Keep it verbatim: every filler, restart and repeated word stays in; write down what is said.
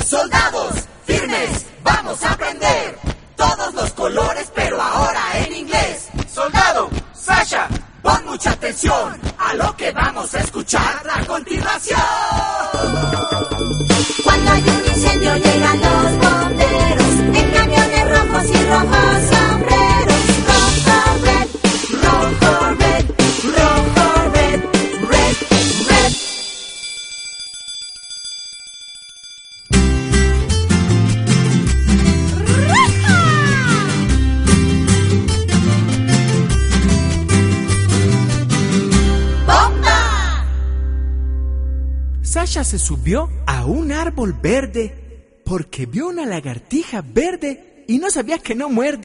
Soldados, firmes, vamos a aprender todos los colores, pero ahora en inglés. Soldado, Sasha, pon mucha atención a lo que vamos a escuchar a continuación. Cuando hay un incendio llegan los bomberos en camiones rojos y rojos sombreros. Rojo, red, rojo, red, rojo, red, red, red. ¡Bomba! Sasha se subió a un árbol verde porque vio una lagartija verde y no sabía que no muerde.